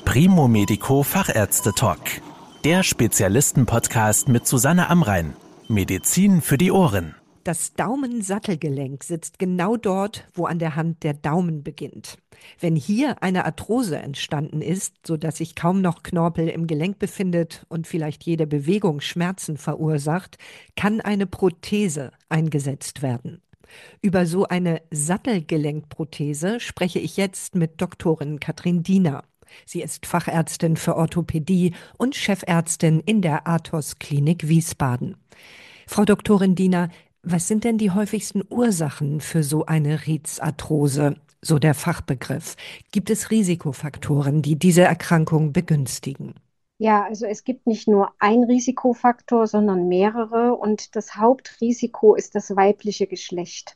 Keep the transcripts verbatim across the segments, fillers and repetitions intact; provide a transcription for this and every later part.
Primo Medico Fachärzte Talk. Der Spezialisten-Podcast mit Susanne Amrein. Medizin für die Ohren. Das Daumensattelgelenk sitzt genau dort, wo an der Hand der Daumen beginnt. Wenn hier eine Arthrose entstanden ist, sodass sich kaum noch Knorpel im Gelenk befindet und vielleicht jede Bewegung Schmerzen verursacht, kann eine Prothese eingesetzt werden. Über so eine Sattelgelenkprothese spreche ich jetzt mit Doktorin Katrin Diener. Sie ist Fachärztin für Orthopädie und Chefärztin in der Athos-Klinik Wiesbaden. Frau Doktorin Diener, was sind denn die häufigsten Ursachen für so eine Ritzarthrose, so der Fachbegriff? Gibt es Risikofaktoren, die diese Erkrankung begünstigen? Ja, also es gibt nicht nur ein Risikofaktor, sondern mehrere. Und das Hauptrisiko ist das weibliche Geschlecht.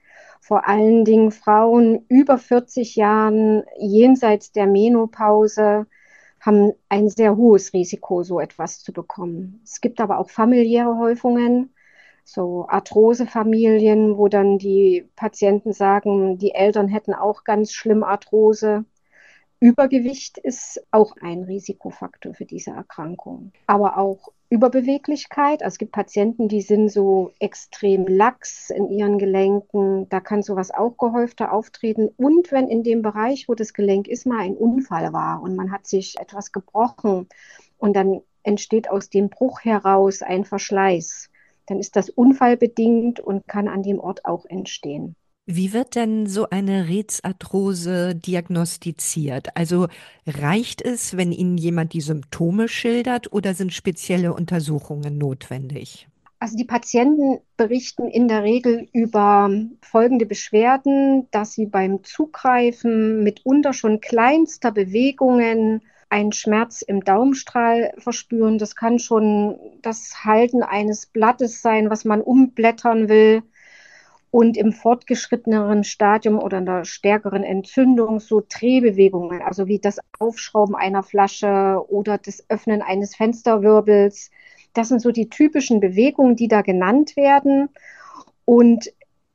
Vor allen Dingen Frauen über vierzig Jahren jenseits der Menopause haben ein sehr hohes Risiko, so etwas zu bekommen. Es gibt aber auch familiäre Häufungen, so Arthrosefamilien, wo dann die Patienten sagen, die Eltern hätten auch ganz schlimm Arthrose. Übergewicht ist auch ein Risikofaktor für diese Erkrankung. Aber auch Überbeweglichkeit. Also es gibt Patienten, die sind so extrem lax in ihren Gelenken. Da kann sowas auch gehäufter auftreten. Und wenn in dem Bereich, wo das Gelenk ist, mal ein Unfall war und man hat sich etwas gebrochen und dann entsteht aus dem Bruch heraus ein Verschleiß, dann ist das unfallbedingt und kann an dem Ort auch entstehen. Wie wird denn so eine Ritzarthrose diagnostiziert? Also reicht es, wenn Ihnen jemand die Symptome schildert, oder sind spezielle Untersuchungen notwendig? Also die Patienten berichten in der Regel über folgende Beschwerden, dass sie beim Zugreifen mitunter schon kleinster Bewegungen einen Schmerz im Daumenstrahl verspüren. Das kann schon das Halten eines Blattes sein, was man umblättern will. Und im fortgeschritteneren Stadium oder einer stärkeren Entzündung so Drehbewegungen, also wie das Aufschrauben einer Flasche oder das Öffnen eines Fensterwirbels. Das sind so die typischen Bewegungen, die da genannt werden. Und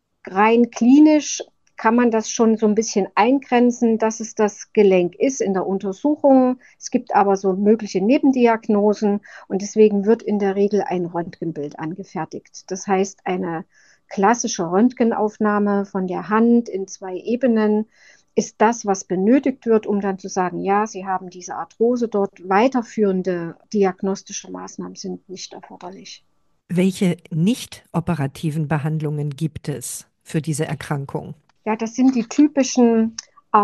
rein klinisch kann man das schon so ein bisschen eingrenzen, dass es das Gelenk ist in der Untersuchung. Es gibt aber so mögliche Nebendiagnosen und deswegen wird in der Regel ein Röntgenbild angefertigt. Das heißt, eine klassische Röntgenaufnahme von der Hand in zwei Ebenen ist das, was benötigt wird, um dann zu sagen, ja, Sie haben diese Arthrose dort. Weiterführende diagnostische Maßnahmen sind nicht erforderlich. Welche nicht operativen Behandlungen gibt es für diese Erkrankung? Ja, das sind die typischen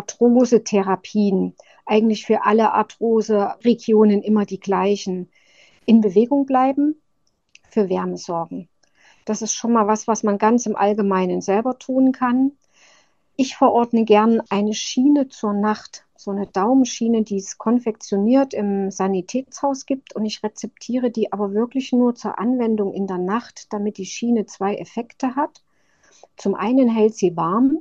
Arthrose-Therapien. Eigentlich für alle Arthrose-Regionen immer die gleichen. In Bewegung bleiben, für Wärme sorgen. Das ist schon mal was, was man ganz im Allgemeinen selber tun kann. Ich verordne gern eine Schiene zur Nacht, so eine Daumenschiene, die es konfektioniert im Sanitätshaus gibt. Und ich rezeptiere die aber wirklich nur zur Anwendung in der Nacht, damit die Schiene zwei Effekte hat. Zum einen hält sie warm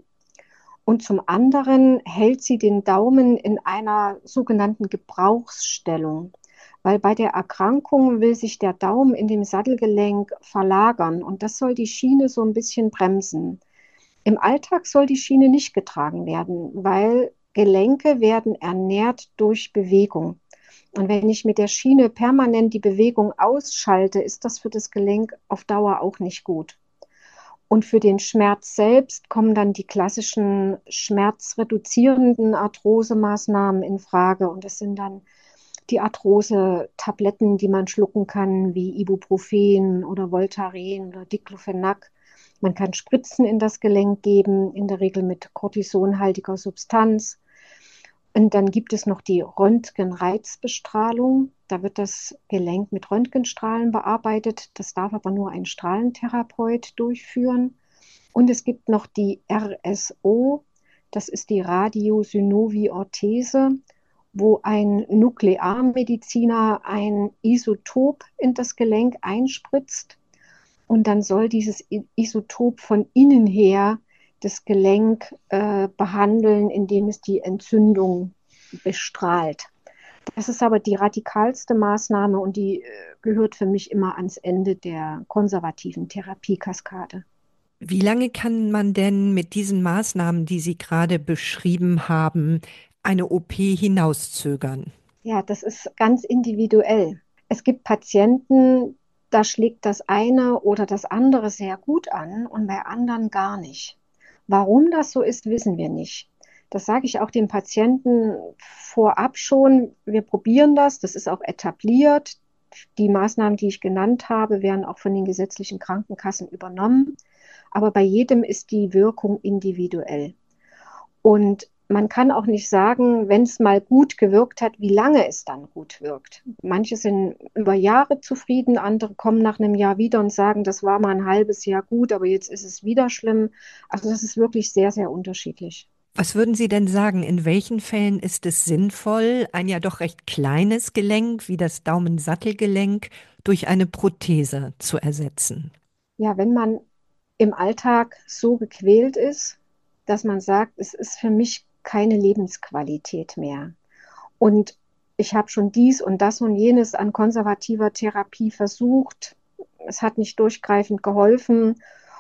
und zum anderen hält sie den Daumen in einer sogenannten Gebrauchsstellung. Weil bei der Erkrankung will sich der Daumen in dem Sattelgelenk verlagern und das soll die Schiene so ein bisschen bremsen. Im Alltag soll die Schiene nicht getragen werden, weil Gelenke werden ernährt durch Bewegung. Und wenn ich mit der Schiene permanent die Bewegung ausschalte, ist das für das Gelenk auf Dauer auch nicht gut. Und für den Schmerz selbst kommen dann die klassischen schmerzreduzierenden Arthrosemaßnahmen in Frage und das sind dann die Arthrose-Tabletten, die man schlucken kann, wie Ibuprofen oder Voltaren oder Diclofenac. Man kann Spritzen in das Gelenk geben, in der Regel mit kortisonhaltiger Substanz. Und dann gibt es noch die Röntgenreizbestrahlung. Da wird das Gelenk mit Röntgenstrahlen bearbeitet. Das darf aber nur ein Strahlentherapeut durchführen. Und es gibt noch die R S O, das ist die Radiosynovie-Orthese, wo ein Nuklearmediziner ein Isotop in das Gelenk einspritzt und dann soll dieses Isotop von innen her das Gelenk äh, behandeln, indem es die Entzündung bestrahlt. Das ist aber die radikalste Maßnahme und die äh, gehört für mich immer ans Ende der konservativen Therapiekaskade. Wie lange kann man denn mit diesen Maßnahmen, die Sie gerade beschrieben haben, eine O P hinauszögern? Ja, das ist ganz individuell. Es gibt Patienten, da schlägt das eine oder das andere sehr gut an und bei anderen gar nicht. Warum das so ist, wissen wir nicht. Das sage ich auch den Patienten vorab schon. Wir probieren das, das ist auch etabliert. Die Maßnahmen, die ich genannt habe, werden auch von den gesetzlichen Krankenkassen übernommen. Aber bei jedem ist die Wirkung individuell. Und man kann auch nicht sagen, wenn es mal gut gewirkt hat, wie lange es dann gut wirkt. Manche sind über Jahre zufrieden, andere kommen nach einem Jahr wieder und sagen, das war mal ein halbes Jahr gut, aber jetzt ist es wieder schlimm. Also das ist wirklich sehr, sehr unterschiedlich. Was würden Sie denn sagen, in welchen Fällen ist es sinnvoll, ein ja doch recht kleines Gelenk wie das Daumensattelgelenk durch eine Prothese zu ersetzen? Ja, wenn man im Alltag so gequält ist, dass man sagt, es ist für mich keine Lebensqualität mehr. Und ich habe schon dies und das und jenes an konservativer Therapie versucht. Es hat nicht durchgreifend geholfen.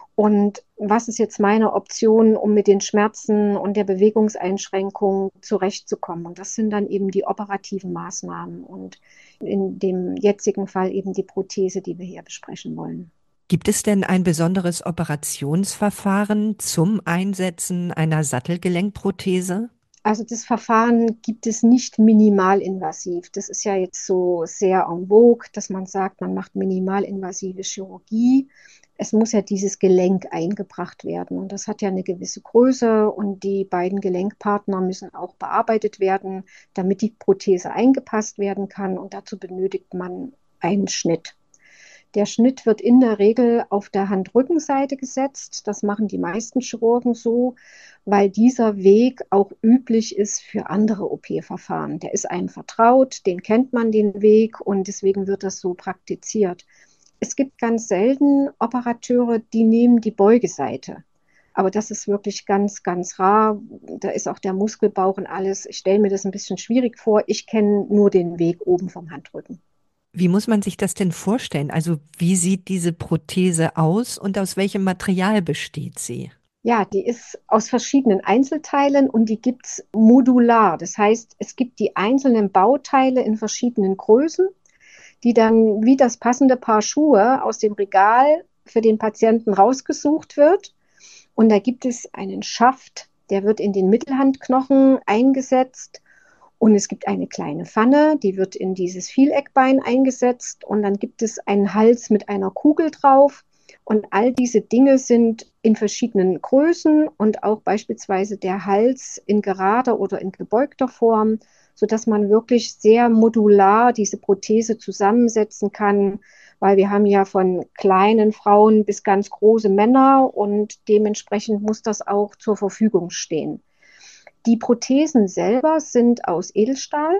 Und was ist jetzt meine Option, um mit den Schmerzen und der Bewegungseinschränkung zurechtzukommen? Und das sind dann eben die operativen Maßnahmen und in dem jetzigen Fall eben die Prothese, die wir hier besprechen wollen. Gibt es denn ein besonderes Operationsverfahren zum Einsetzen einer Sattelgelenkprothese? Also das Verfahren gibt es nicht minimalinvasiv. Das ist ja jetzt so sehr en vogue, dass man sagt, man macht minimalinvasive Chirurgie. Es muss ja dieses Gelenk eingebracht werden und das hat ja eine gewisse Größe und die beiden Gelenkpartner müssen auch bearbeitet werden, damit die Prothese eingepasst werden kann und dazu benötigt man einen Schnitt. Der Schnitt wird in der Regel auf der Handrückenseite gesetzt. Das machen die meisten Chirurgen so, weil dieser Weg auch üblich ist für andere O P-Verfahren. Der ist einem vertraut, den kennt man den Weg und deswegen wird das so praktiziert. Es gibt ganz selten Operateure, die nehmen die Beugeseite. Aber das ist wirklich ganz, ganz rar. Da ist auch der Muskelbauch und alles. Ich stelle mir das ein bisschen schwierig vor. Ich kenne nur den Weg oben vom Handrücken. Wie muss man sich das denn vorstellen? Also wie sieht diese Prothese aus und aus welchem Material besteht sie? Ja, die ist aus verschiedenen Einzelteilen und die gibt es modular. Das heißt, es gibt die einzelnen Bauteile in verschiedenen Größen, die dann wie das passende Paar Schuhe aus dem Regal für den Patienten rausgesucht wird. Und da gibt es einen Schaft, der wird in den Mittelhandknochen eingesetzt. Und es gibt eine kleine Pfanne, die wird in dieses Vieleckbein eingesetzt. Und dann gibt es einen Hals mit einer Kugel drauf. Und all diese Dinge sind in verschiedenen Größen und auch beispielsweise der Hals in gerader oder in gebeugter Form, sodass man wirklich sehr modular diese Prothese zusammensetzen kann, weil wir haben ja von kleinen Frauen bis ganz große Männer und dementsprechend muss das auch zur Verfügung stehen. Die Prothesen selber sind aus Edelstahl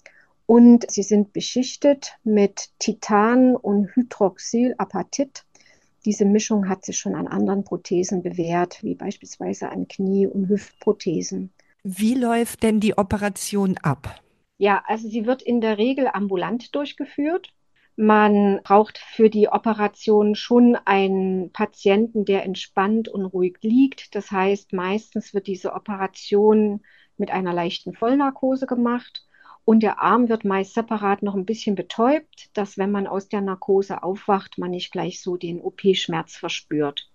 und sie sind beschichtet mit Titan und Hydroxylapatit. Diese Mischung hat sich schon an anderen Prothesen bewährt, wie beispielsweise an Knie- und Hüftprothesen. Wie läuft denn die Operation ab? Ja, also sie wird in der Regel ambulant durchgeführt. Man braucht für die Operation schon einen Patienten, der entspannt und ruhig liegt. Das heißt, meistens wird diese Operation mit einer leichten Vollnarkose gemacht und der Arm wird meist separat noch ein bisschen betäubt, dass wenn man aus der Narkose aufwacht, man nicht gleich so den O P-Schmerz verspürt.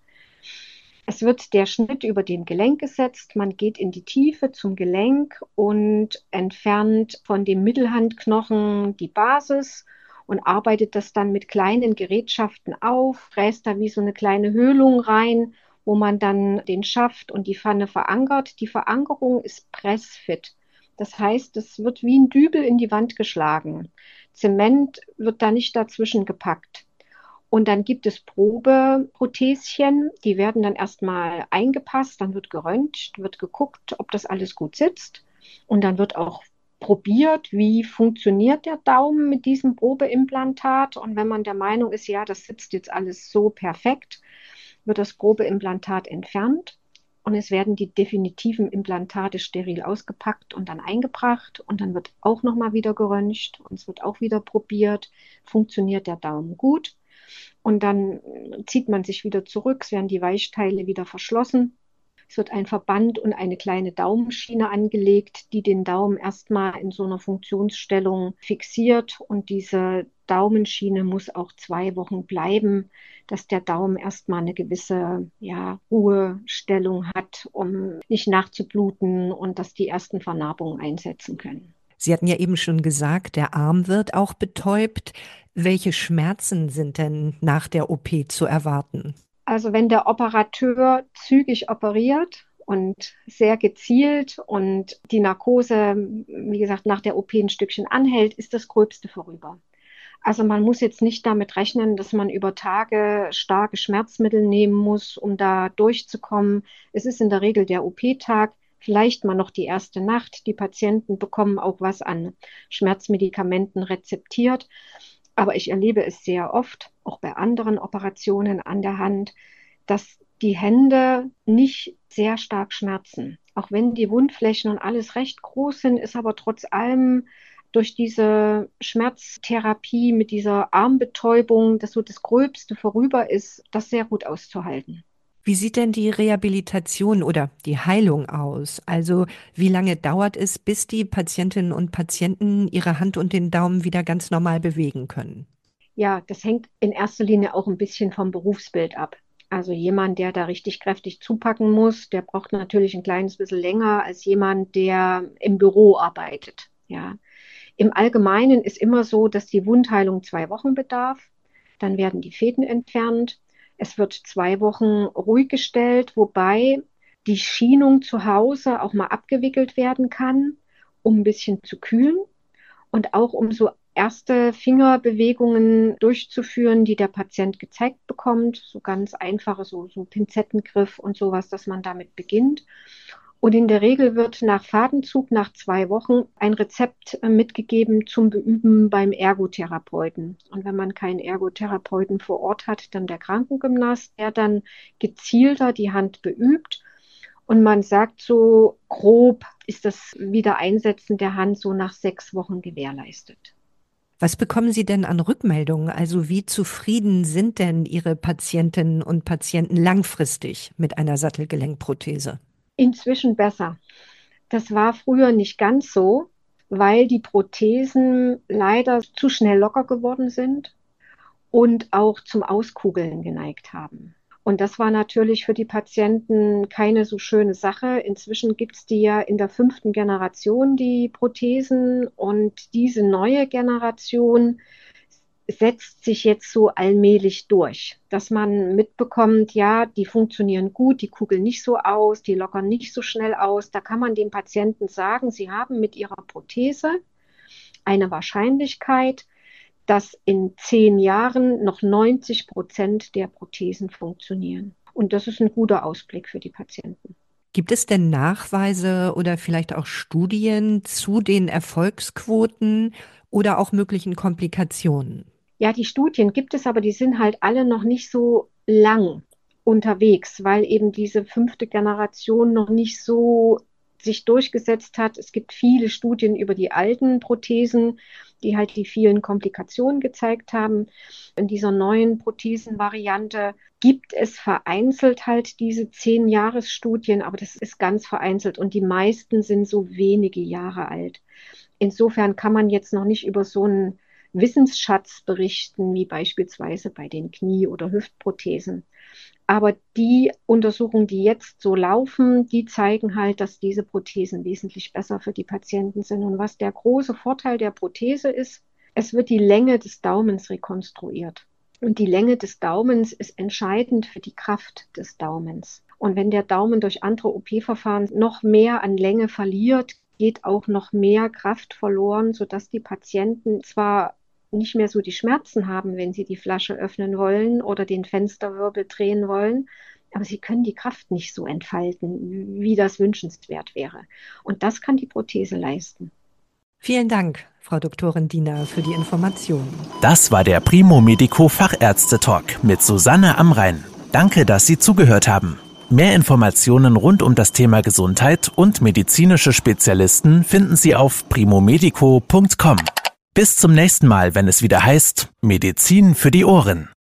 Es wird der Schnitt über dem Gelenk gesetzt. Man geht in die Tiefe zum Gelenk und entfernt von dem Mittelhandknochen die Basis und arbeitet das dann mit kleinen Gerätschaften auf, fräst da wie so eine kleine Höhlung rein, wo man dann den Schaft und die Pfanne verankert. Die Verankerung ist pressfit. Das heißt, es wird wie ein Dübel in die Wand geschlagen. Zement wird da nicht dazwischen gepackt. Und dann gibt es Probeprotheschen, die werden dann erstmal eingepasst, dann wird geröntgt, wird geguckt, ob das alles gut sitzt. Und dann wird auch probiert, wie funktioniert der Daumen mit diesem Probeimplantat. Und wenn man der Meinung ist, ja, das sitzt jetzt alles so perfekt, wird das Probeimplantat entfernt. Und es werden die definitiven Implantate steril ausgepackt und dann eingebracht. Und dann wird auch nochmal wieder geröntgt und es wird auch wieder probiert, funktioniert der Daumen gut. Und dann zieht man sich wieder zurück, es werden die Weichteile wieder verschlossen. Es wird ein Verband und eine kleine Daumenschiene angelegt, die den Daumen erstmal in so einer Funktionsstellung fixiert. Und diese Daumenschiene muss auch zwei Wochen bleiben, dass der Daumen erstmal eine gewisse ja, Ruhestellung hat, um nicht nachzubluten und dass die ersten Vernarbungen einsetzen können. Sie hatten ja eben schon gesagt, der Arm wird auch betäubt. Welche Schmerzen sind denn nach der O P zu erwarten? Also wenn der Operateur zügig operiert und sehr gezielt und die Narkose, wie gesagt, nach der O P ein Stückchen anhält, ist das Gröbste vorüber. Also man muss jetzt nicht damit rechnen, dass man über Tage starke Schmerzmittel nehmen muss, um da durchzukommen. Es ist in der Regel der O P-Tag, vielleicht mal noch die erste Nacht. Die Patienten bekommen auch was an Schmerzmedikamenten rezeptiert. Aber ich erlebe es sehr oft, auch bei anderen Operationen an der Hand, dass die Hände nicht sehr stark schmerzen. Auch wenn die Wundflächen und alles recht groß sind, ist aber trotz allem durch diese Schmerztherapie mit dieser Armbetäubung, dass so das Gröbste vorüber ist, das sehr gut auszuhalten. Wie sieht denn die Rehabilitation oder die Heilung aus? Also wie lange dauert es, bis die Patientinnen und Patienten ihre Hand und den Daumen wieder ganz normal bewegen können? Ja, das hängt in erster Linie auch ein bisschen vom Berufsbild ab. Also jemand, der da richtig kräftig zupacken muss, der braucht natürlich ein kleines bisschen länger als jemand, der im Büro arbeitet. Ja. Im Allgemeinen ist immer so, dass die Wundheilung zwei Wochen bedarf. Dann werden die Fäden entfernt. Es wird zwei Wochen ruhig gestellt, wobei die Schienung zu Hause auch mal abgewickelt werden kann, um ein bisschen zu kühlen und auch um so erste Fingerbewegungen durchzuführen, die der Patient gezeigt bekommt. So ganz einfache, so, so Pinzettengriff und sowas, dass man damit beginnt. Und in der Regel wird nach Fadenzug, nach zwei Wochen, ein Rezept mitgegeben zum Beüben beim Ergotherapeuten. Und wenn man keinen Ergotherapeuten vor Ort hat, dann der Krankengymnast, der dann gezielter die Hand beübt. Und man sagt so, grob ist das Wiedereinsetzen der Hand so nach sechs Wochen gewährleistet. Was bekommen Sie denn an Rückmeldungen? Also wie zufrieden sind denn Ihre Patientinnen und Patienten langfristig mit einer Sattelgelenkprothese? Inzwischen besser. Das war früher nicht ganz so, weil die Prothesen leider zu schnell locker geworden sind und auch zum Auskugeln geneigt haben. Und das war natürlich für die Patienten keine so schöne Sache. Inzwischen gibt es die ja in der fünften Generation, die Prothesen. Und diese neue Generation setzt sich jetzt so allmählich durch, dass man mitbekommt, ja, die funktionieren gut, die kugeln nicht so aus, die lockern nicht so schnell aus. Da kann man dem Patienten sagen, sie haben mit ihrer Prothese eine Wahrscheinlichkeit, dass in zehn Jahren noch neunzig Prozent der Prothesen funktionieren. Und das ist ein guter Ausblick für die Patienten. Gibt es denn Nachweise oder vielleicht auch Studien zu den Erfolgsquoten oder auch möglichen Komplikationen? Ja, die Studien gibt es, aber die sind halt alle noch nicht so lang unterwegs, weil eben diese fünfte Generation noch nicht so sich durchgesetzt hat. Es gibt viele Studien über die alten Prothesen, die halt die vielen Komplikationen gezeigt haben. In dieser neuen Prothesenvariante gibt es vereinzelt halt diese zehn-Jahres-Studien, aber das ist ganz vereinzelt und die meisten sind so wenige Jahre alt. Insofern kann man jetzt noch nicht über so einen Wissensschatz berichten, wie beispielsweise bei den Knie- oder Hüftprothesen. Aber die Untersuchungen, die jetzt so laufen, die zeigen halt, dass diese Prothesen wesentlich besser für die Patienten sind. Und was der große Vorteil der Prothese ist, es wird die Länge des Daumens rekonstruiert. Und die Länge des Daumens ist entscheidend für die Kraft des Daumens. Und wenn der Daumen durch andere O P-Verfahren noch mehr an Länge verliert, geht auch noch mehr Kraft verloren, sodass die Patienten zwar nicht mehr so die Schmerzen haben, wenn sie die Flasche öffnen wollen oder den Fensterwirbel drehen wollen, aber sie können die Kraft nicht so entfalten, wie das wünschenswert wäre. Und das kann die Prothese leisten. Vielen Dank, Frau Doktorin Diener, für die Informationen. Das war der Primo Medico Fachärzte-Talk mit Susanne Amrein. Danke, dass Sie zugehört haben. Mehr Informationen rund um das Thema Gesundheit und medizinische Spezialisten finden Sie auf primomedico punkt com. Bis zum nächsten Mal, wenn es wieder heißt Medizin für die Ohren.